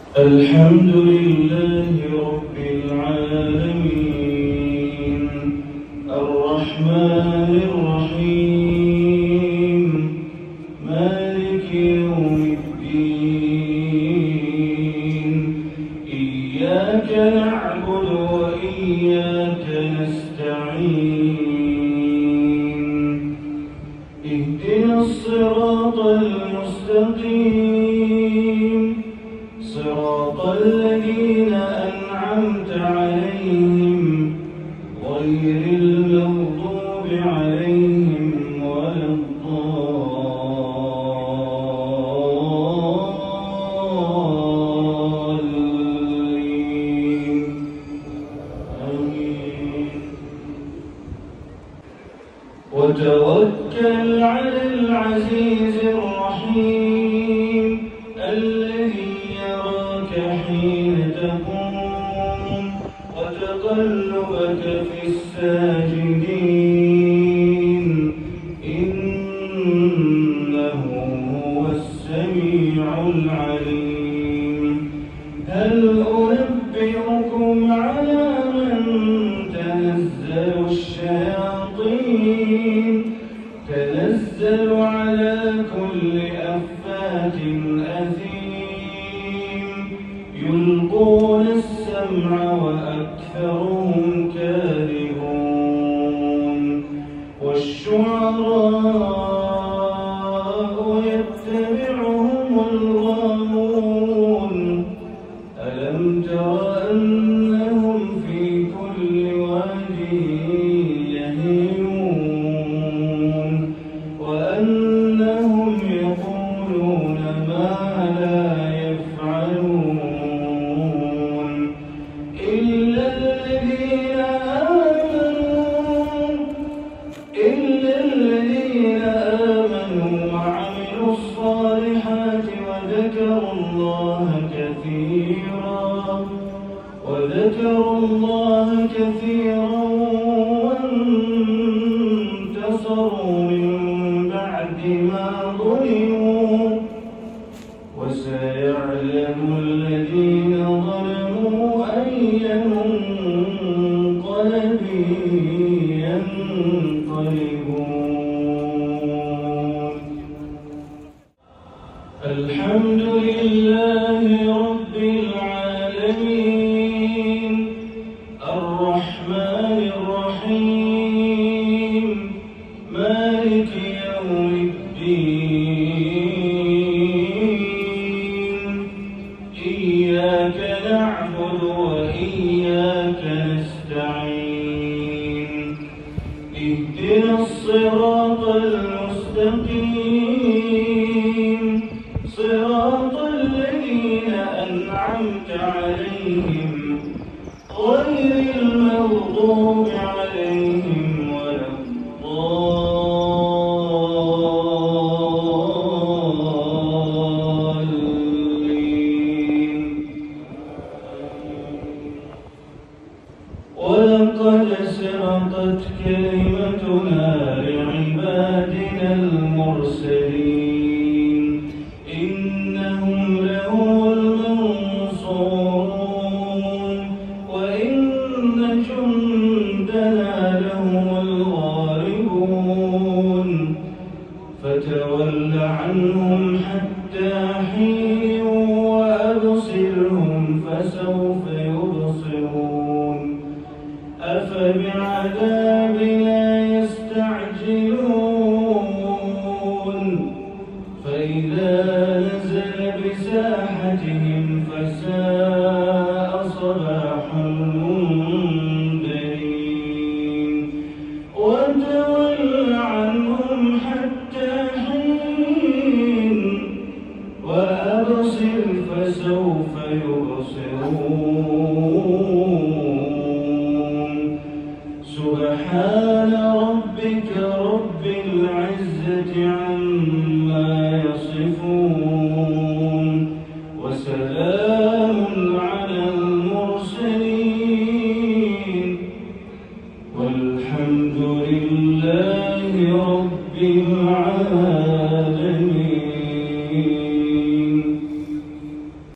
الحمد لله رب العالمين الرحمن الرحيم مالك يوم الدين إياك نعبد وإياك نستعين اهدنا الصراط المستقيم صراط الذين أنعمت عليهم غير المغضوب عليهم ولا الضالين آمين. وتوكل على العزيز الرحيم الذي يراك حين تقوم وتقلبك في الساجدين إنه هو السميع العليم. هل أنبئكم على من تنزل الشياطين تنزل على كل أفاك أثيم يلقون السمع وأكثرهم كاذبون والشعراء يتبعهم الغاوون ألم تر أنهم في كل واد يهيمون وأنهم يقولون ما لا يفعلون إلا الذين آمنوا وعملوا الصالحات وذكروا الله كثيرا وانتصروا من بعد ما ظلموا وسيعلم الذين ظلموا أي منقلب ينقلبون. الحمد لله رب العالمين الرحمن الرحيم مالك يوم الدين إياك نعبد وإياك نستعين اهدنا الصراط المستقيم صراط الذين أنعمت عليهم غير المغضوب عليهم ولا الضالين. ولقد سبقت كلمتنا لعبادنا المرسلين إنهم لهم المنصورون وإن جندنا لهم الغالبون. فتول عنهم حتى حين وأبصرهم فسوف يبصرون أفبعذابنا يستعجلون فإذا نزل بساحتهم فساء صباح المنذرين. وتول عنهم حتى حين وأبصر فسوف يبصرون. سبحان ربك رب العزة عما يصفون وسلام